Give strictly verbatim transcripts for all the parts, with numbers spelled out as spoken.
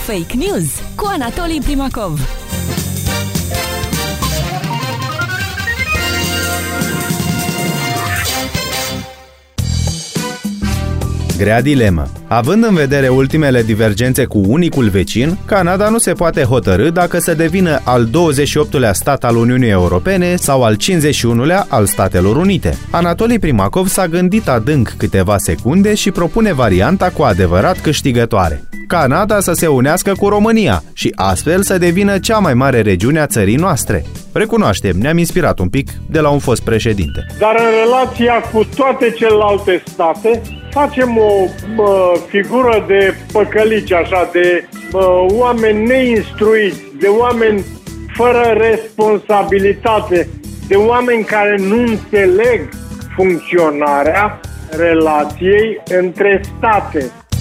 Fake News cu Anatolii Primacov. Grea dilemă. Având în vedere ultimele divergențe cu unicul vecin, Canada nu se poate hotărî dacă să devină al douăzeci și optulea stat al Uniunii Europene sau al cincizeci și unulea al Statelor Unite. Anatolii Primacov s-a gândit adânc câteva secunde și propune varianta cu adevărat câștigătoare. Canada să se unească cu România și astfel să devină cea mai mare regiune a țării noastre. Recunoaștem, ne-am inspirat un pic de la un fost președinte. Dar în relația cu toate celelalte state, facem o bă, figură de păcălici, așa, de bă, oameni neinstruiți, de oameni fără responsabilitate, de oameni care nu înțeleg funcționarea relației între state.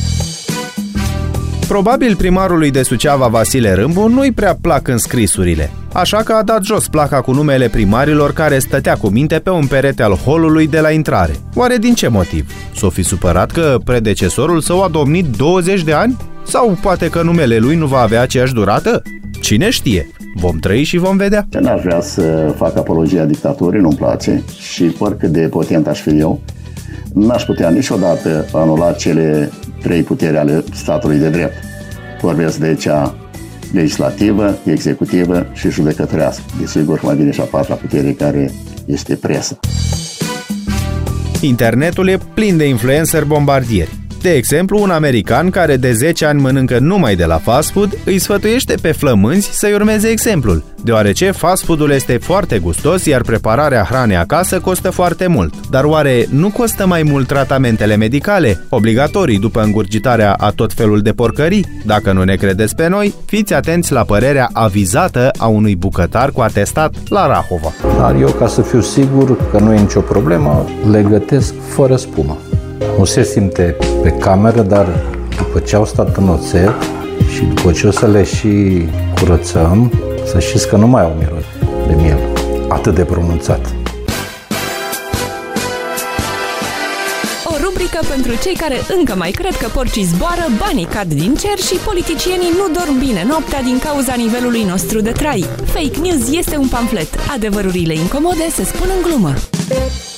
Probabil primarului de Suceava, Vasile Râmbu, nu-i prea plac înscrisurile, așa că a dat jos placa cu numele primarilor care stătea cu minte pe un perete al holului de la intrare. Oare din ce motiv? S-o fi supărat că predecesorul său a domnit douăzeci de ani? Sau poate că numele lui nu va avea aceeași durată? Cine știe? Vom trăi și vom vedea. N-aș vrea să fac apologia dictaturii, nu-mi place și oricât de potent aș fi eu, n-aș putea niciodată anula cele trei puteri ale statului de drept. Vorbesc de cea legislativă, executivă și judecătorească. Desigur, mai bine și a patra putere, care este presa. Internetul e plin de influenceri bombardieri. De exemplu, un american care de zece ani mănâncă numai de la fast food îi sfătuiește pe flămânzi să-i urmeze exemplul, deoarece fast food-ul este foarte gustos, iar prepararea hranei acasă costă foarte mult. Dar oare nu costă mai mult tratamentele medicale, obligatorii după îngurgitarea a tot felul de porcării? Dacă nu ne credeți pe noi, fiți atenți la părerea avizată a unui bucătar cu atestat la Rahova. Dar eu, ca să fiu sigur că nu e nicio problemă, le gătesc fără spumă. Nu se simte pe cameră, dar după ce au stat în oțet și după ce o să le și curățăm, să știți că nu mai au miros de miel atât de pronunțat. O rubrică pentru cei care încă mai cred că porcii zboară, banii cad din cer și politicienii nu dorm bine noaptea din cauza nivelului nostru de trai. Fake News este un pamflet. Adevărurile incomode se spun în glumă.